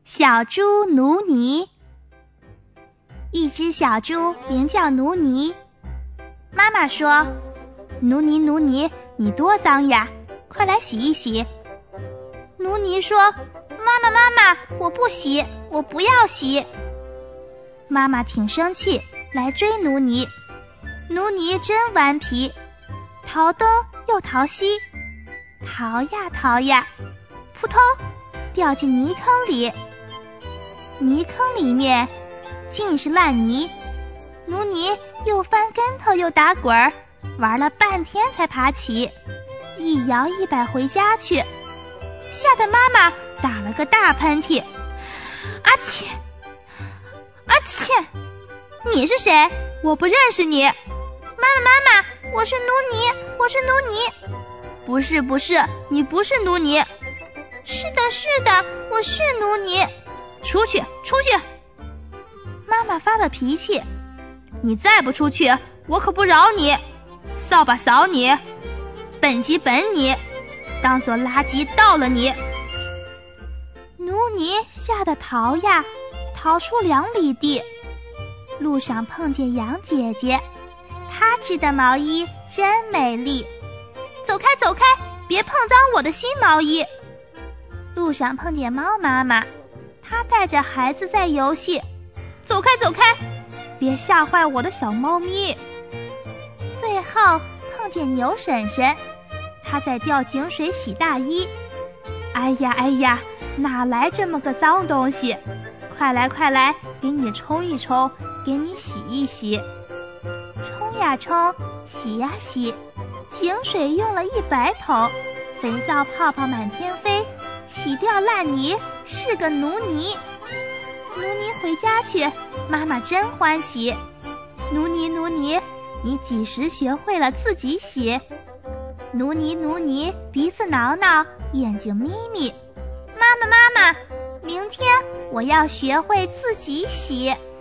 小猪奴尼。一只小猪名叫奴尼。妈妈说：“奴尼，奴尼，你多脏呀，快来洗一洗。”奴尼说：“妈妈，妈妈，我不洗，我不要洗。”妈妈挺生气，来追奴尼。奴尼真顽皮，逃东又逃西，逃呀逃呀，扑通掉进泥坑里。泥坑里面尽是烂泥，奴尼又翻跟头又打滚儿，玩了半天才爬起，一摇一摆回家去，吓得妈妈打了个大喷嚏。阿切，阿切，你是谁？我不认识你。妈妈，妈妈，我是奴尼，我是奴尼。不是，不是，你不是奴尼。是的，是的，我是奴尼。出去，出去！妈妈发了脾气，你再不出去，我可不饶你！扫把扫你，本级本你，当做垃圾倒了你！奴尼吓得逃呀，逃出2里地。路上碰见羊姐姐，她织的毛衣真美丽。走开，走开，别碰脏我的新毛衣。路上碰见猫妈妈，她带着孩子在游戏。走开，走开，别吓坏我的小猫咪。最后碰见牛婶婶，她在吊井水洗大衣。哎呀哎呀，哪来这么个脏东西？快来快来，给你冲一冲，给你洗一洗。冲呀冲，洗呀洗，井水用了100桶，肥皂泡泡满天飞，洗掉烂泥，是个奴尼。奴尼回家去，妈妈真欢喜。奴尼，奴尼，你几时学会了自己洗？奴尼，奴尼，鼻子挠挠，眼睛眯眯。妈妈，妈妈，明天我要学会自己洗。